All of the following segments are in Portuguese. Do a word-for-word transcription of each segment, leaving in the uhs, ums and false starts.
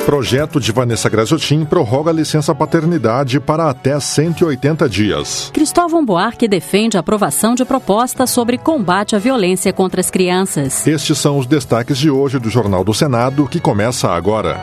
Projeto de Vanessa Graziotin prorroga a licença paternidade para até cento e oitenta dias. Cristóvão Buarque defende a aprovação de proposta sobre combate à violência contra as crianças. Estes são os destaques de hoje do Jornal do Senado, que começa agora.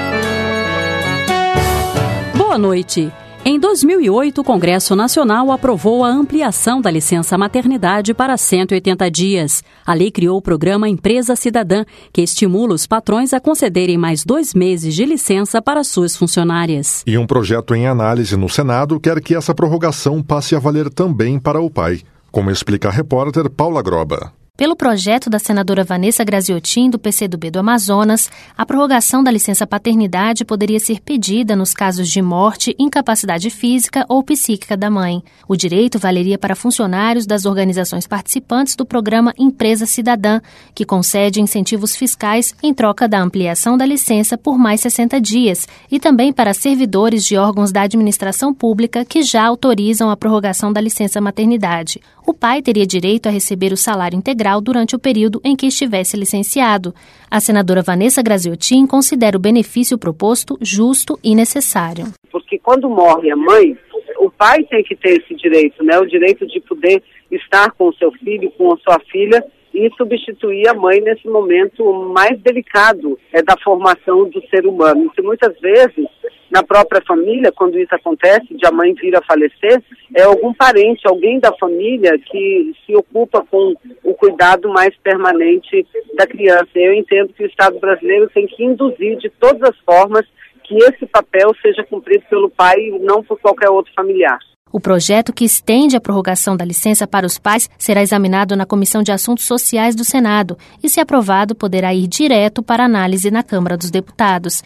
Boa noite. Em dois mil e oito, o Congresso Nacional aprovou a ampliação da licença maternidade para cento e oitenta dias. A lei criou o programa Empresa Cidadã, que estimula os patrões a concederem mais dois meses de licença para suas funcionárias. E um projeto em análise no Senado quer que essa prorrogação passe a valer também para o pai, como explica a repórter Paula Groba. Pelo projeto da senadora Vanessa Graziotin, do P C do B do Amazonas, a prorrogação da licença paternidade poderia ser pedida nos casos de morte, incapacidade física ou psíquica da mãe. O direito valeria para funcionários das organizações participantes do programa Empresa Cidadã, que concede incentivos fiscais em troca da ampliação da licença por mais sessenta dias, e também para servidores de órgãos da administração pública que já autorizam a prorrogação da licença maternidade. O pai teria direito a receber o salário integral durante o período em que estivesse licenciado. A senadora Vanessa Graziotin considera o benefício proposto justo e necessário. Porque quando morre a mãe, o pai tem que ter esse direito, né? O direito de poder estar com o seu filho, com a sua filha e substituir a mãe nesse momento mais delicado é, da formação do ser humano. E muitas vezes, na própria família, quando isso acontece, de a mãe vir a falecer, é algum parente, alguém da família que se ocupa com o cuidado mais permanente da criança. Eu entendo que o Estado brasileiro tem que induzir de todas as formas que esse papel seja cumprido pelo pai e não por qualquer outro familiar. O projeto que estende a prorrogação da licença para os pais será examinado na Comissão de Assuntos Sociais do Senado e, se aprovado, poderá ir direto para análise na Câmara dos Deputados.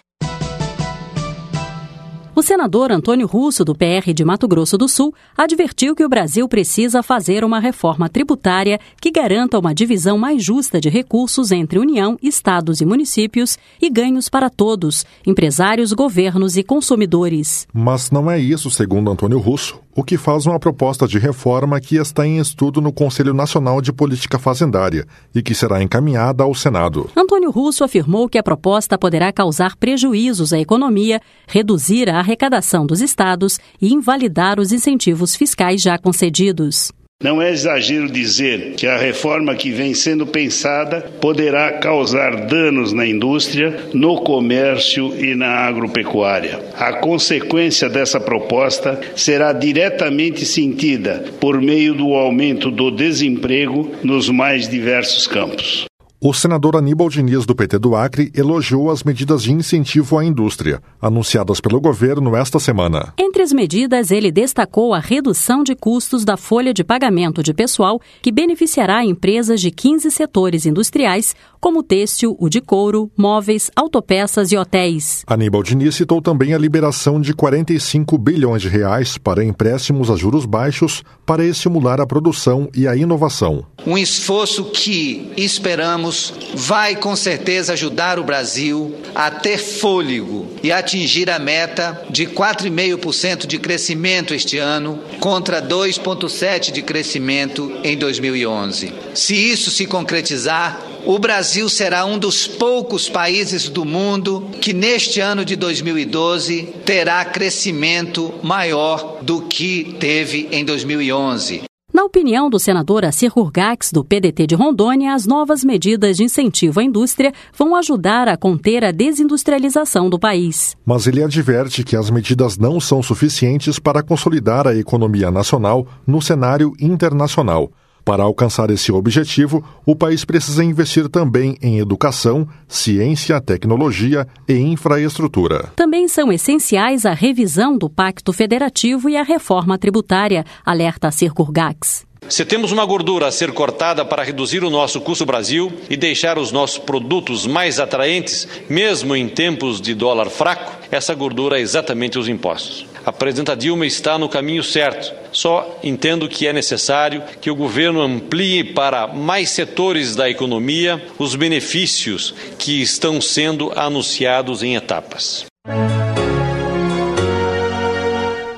O senador Antônio Russo, do P R de Mato Grosso do Sul, advertiu que o Brasil precisa fazer uma reforma tributária que garanta uma divisão mais justa de recursos entre União, estados e municípios e ganhos para todos, empresários, governos e consumidores. Mas não é isso, segundo Antônio Russo, o que faz uma proposta de reforma que está em estudo no Conselho Nacional de Política Fazendária e que será encaminhada ao Senado. Antônio Russo afirmou que a proposta poderá causar prejuízos à economia, reduzir a arrecadação dos estados e invalidar os incentivos fiscais já concedidos. Não é exagero dizer que a reforma que vem sendo pensada poderá causar danos na indústria, no comércio e na agropecuária. A consequência dessa proposta será diretamente sentida por meio do aumento do desemprego nos mais diversos campos. O senador Aníbal Diniz, do P T do Acre, elogiou as medidas de incentivo à indústria, anunciadas pelo governo esta semana. Entre as medidas, ele destacou a redução de custos da folha de pagamento de pessoal, que beneficiará empresas de quinze setores industriais, como o têxtil, o de couro, móveis, autopeças e hotéis. Aníbal Diniz citou também a liberação de quarenta e cinco bilhões de reais para empréstimos a juros baixos para estimular a produção e a inovação. Um esforço que esperamos vai com certeza ajudar o Brasil a ter fôlego e atingir a meta de quatro vírgula cinco por cento de crescimento este ano contra dois vírgula sete por cento de crescimento em dois mil e onze. Se isso se concretizar, o Brasil será um dos poucos países do mundo que neste ano de dois mil e doze terá crescimento maior do que teve em dois mil e onze. Na opinião do senador Assir Gurgax, do P D T de Rondônia, as novas medidas de incentivo à indústria vão ajudar a conter a desindustrialização do país. Mas ele adverte que as medidas não são suficientes para consolidar a economia nacional no cenário internacional. Para alcançar esse objetivo, o país precisa investir também em educação, ciência, tecnologia e infraestrutura. Também são essenciais a revisão do Pacto Federativo e a reforma tributária, alerta Assir Gurgax. Se temos uma gordura a ser cortada para reduzir o nosso custo Brasil e deixar os nossos produtos mais atraentes, mesmo em tempos de dólar fraco, essa gordura é exatamente os impostos. A presidenta Dilma está no caminho certo. Só entendo que é necessário que o governo amplie para mais setores da economia os benefícios que estão sendo anunciados em etapas.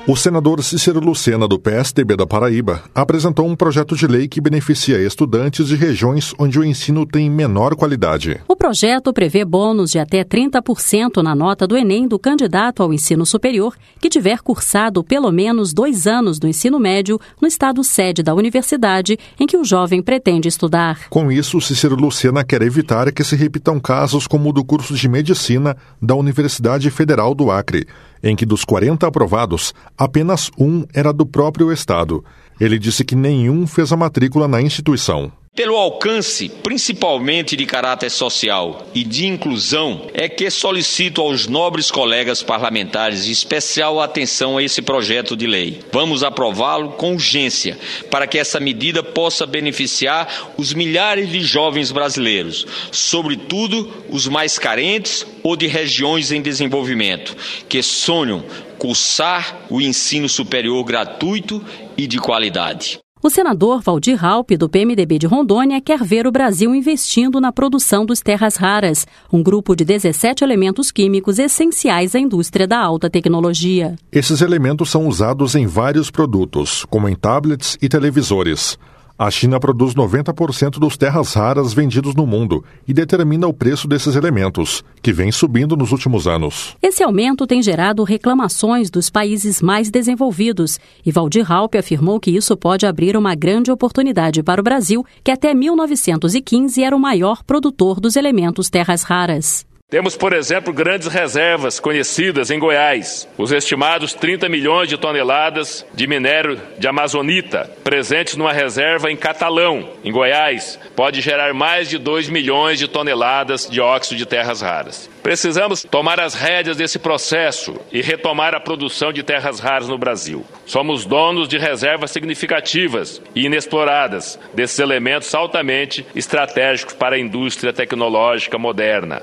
O senador Cícero Lucena, do P S D B da Paraíba, apresentou um projeto de lei que beneficia estudantes de regiões onde o ensino tem menor qualidade. O projeto prevê bônus de até trinta por cento na nota do Enem do candidato ao ensino superior que tiver cursado pelo menos dois anos do ensino médio no estado sede da universidade em que o jovem pretende estudar. Com isso, Cícero Lucena quer evitar que se repitam casos como o do curso de Medicina da Universidade Federal do Acre, em que dos quarenta aprovados, apenas um era do próprio estado. Ele disse que nenhum fez a matrícula na instituição. Pelo alcance, principalmente de caráter social e de inclusão, é que solicito aos nobres colegas parlamentares especial atenção a esse projeto de lei. Vamos aprová-lo com urgência, para que essa medida possa beneficiar os milhares de jovens brasileiros, sobretudo os mais carentes ou de regiões em desenvolvimento, que sonham cursar o ensino superior gratuito e de qualidade. O senador Valdir Raupp, do P M D B de Rondônia, quer ver o Brasil investindo na produção dos terras raras, um grupo de dezessete elementos químicos essenciais à indústria da alta tecnologia. Esses elementos são usados em vários produtos, como em tablets e televisores. A China produz noventa por cento dos terras raras vendidos no mundo e determina o preço desses elementos, que vem subindo nos últimos anos. Esse aumento tem gerado reclamações dos países mais desenvolvidos e Valdir Raupp afirmou que isso pode abrir uma grande oportunidade para o Brasil, que até mil novecentos e quinze era o maior produtor dos elementos terras raras. Temos, por exemplo, grandes reservas conhecidas em Goiás. Os estimados trinta milhões de toneladas de minério de amazonita, presentes numa reserva em Catalão, em Goiás, pode gerar mais de dois milhões de toneladas de óxido de terras raras. Precisamos tomar as rédeas desse processo e retomar a produção de terras raras no Brasil. Somos donos de reservas significativas e inexploradas desses elementos altamente estratégicos para a indústria tecnológica moderna.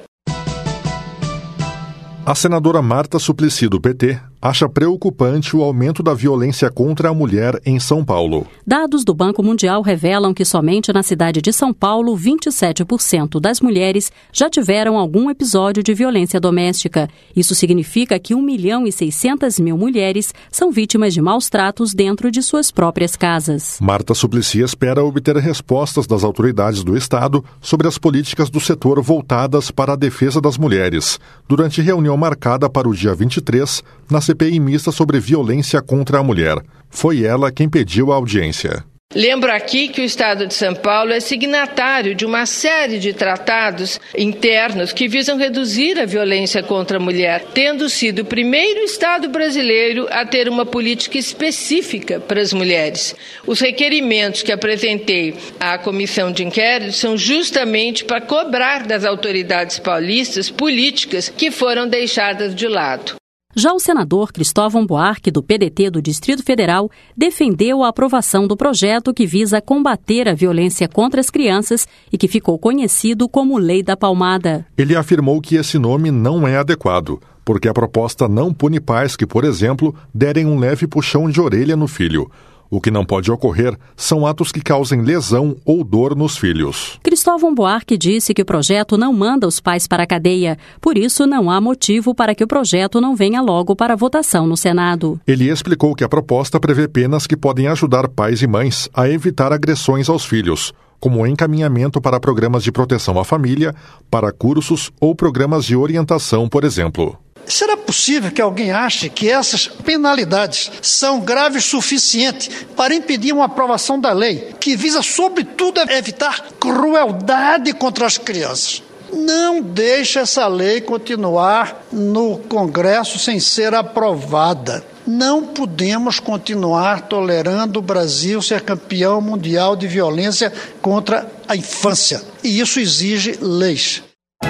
A senadora Marta Suplicy, do P T, acha preocupante o aumento da violência contra a mulher em São Paulo. Dados do Banco Mundial revelam que somente na cidade de São Paulo, vinte e sete por cento das mulheres já tiveram algum episódio de violência doméstica. Isso significa que um milhão e seiscentas mil mulheres são vítimas de maus tratos dentro de suas próprias casas. Marta Suplicy espera obter respostas das autoridades do Estado sobre as políticas do setor voltadas para a defesa das mulheres, durante reunião marcada para o dia vinte e três, na C P I mista sobre violência contra a mulher. Foi ela quem pediu a audiência. Lembro aqui que o Estado de São Paulo é signatário de uma série de tratados internos que visam reduzir a violência contra a mulher, tendo sido o primeiro Estado brasileiro a ter uma política específica para as mulheres. Os requerimentos que apresentei à comissão de inquérito são justamente para cobrar das autoridades paulistas políticas que foram deixadas de lado. Já o senador Cristóvão Buarque, do P D T do Distrito Federal, defendeu a aprovação do projeto que visa combater a violência contra as crianças e que ficou conhecido como Lei da Palmada. Ele afirmou que esse nome não é adequado, porque a proposta não pune pais que, por exemplo, derem um leve puxão de orelha no filho. O que não pode ocorrer são atos que causem lesão ou dor nos filhos. Cristóvão Buarque disse que o projeto não manda os pais para a cadeia, por isso não há motivo para que o projeto não venha logo para votação no Senado. Ele explicou que a proposta prevê penas que podem ajudar pais e mães a evitar agressões aos filhos, como encaminhamento para programas de proteção à família, para cursos ou programas de orientação, por exemplo. Será possível que alguém ache que essas penalidades são graves o suficiente para impedir uma aprovação da lei, que visa, sobretudo, evitar crueldade contra as crianças? Não deixe essa lei continuar no Congresso sem ser aprovada. Não podemos continuar tolerando o Brasil ser campeão mundial de violência contra a infância. E isso exige leis.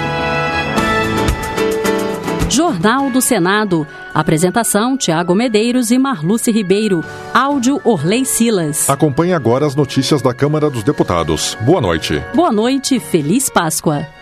Jornal do Senado. Apresentação: Tiago Medeiros e Marluce Ribeiro. Áudio: Orley Silas. Acompanhe agora as notícias da Câmara dos Deputados. Boa noite. Boa noite, feliz Páscoa.